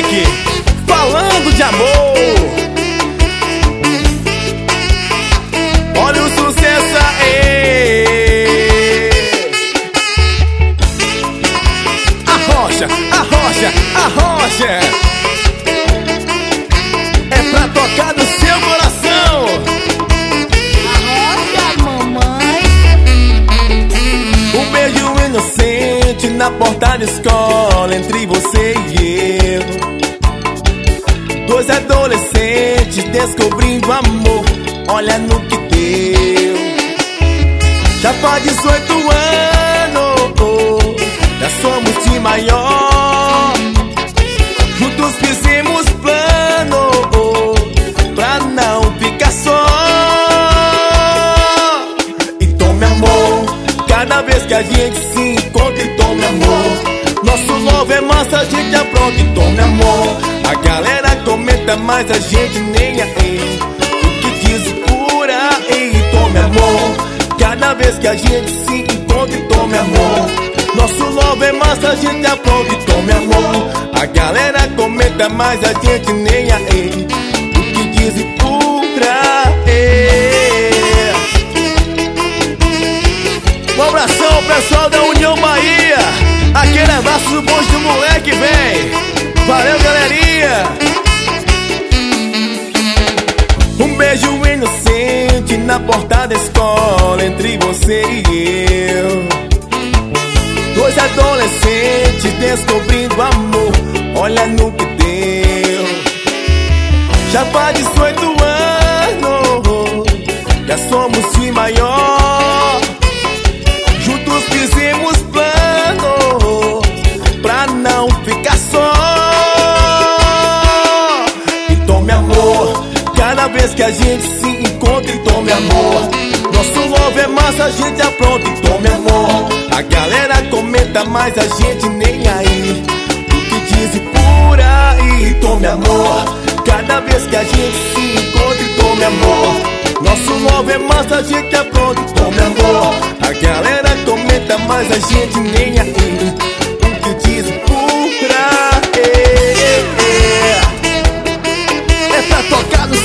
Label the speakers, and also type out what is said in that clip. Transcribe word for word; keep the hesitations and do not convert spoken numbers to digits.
Speaker 1: moleque, falando de amor. Olha o sucesso aí. Arrocha, arrocha, arrocha. É pra tocar no seu coração.
Speaker 2: Arrocha, mamãe.
Speaker 1: Um beijo inocente na porta da escola, entre você e eu. Dois adolescentes descobrindo amor, olha no que deu. Já faz dezoito anos, já somos de maior. Juntos fizemos plano pra não ficar só. E tome amor, cada vez que a gente se encontra. E tome amor, nosso love é massa, a gente apronta. E tome amor, a galera comenta, mas a gente nem aí. O que diz por aí? E tome amor, cada vez que a gente se encontra. E tome amor, nosso love é massa, a gente apronta. E tome amor, a galera comenta, mas a gente nem aí. O que diz por aí? Um abração ao pessoal da União Bahia. Aquele abraço do bonde do moleque, vem. Valeu, galerinha. Um beijo inocente na porta da escola, entre você e eu. Dois adolescentes descobrindo amor, olha no que deu. Já faz dezoito anos, já somos de maior. Juntos fizemos plano pra não ficar só. E tome amor, cada vez que a gente se encontra. E tome amor, nosso love é massa, a gente apronta. E tome amor, a galera comenta, mas a gente nem aí. O que diz por aí? E tome amor, cada vez que a gente se encontra. E tome amor, nosso love é massa, a gente apronta. E tome amor, a galera comenta, mas a gente nem aí. O que diz por aí? É pra tocar no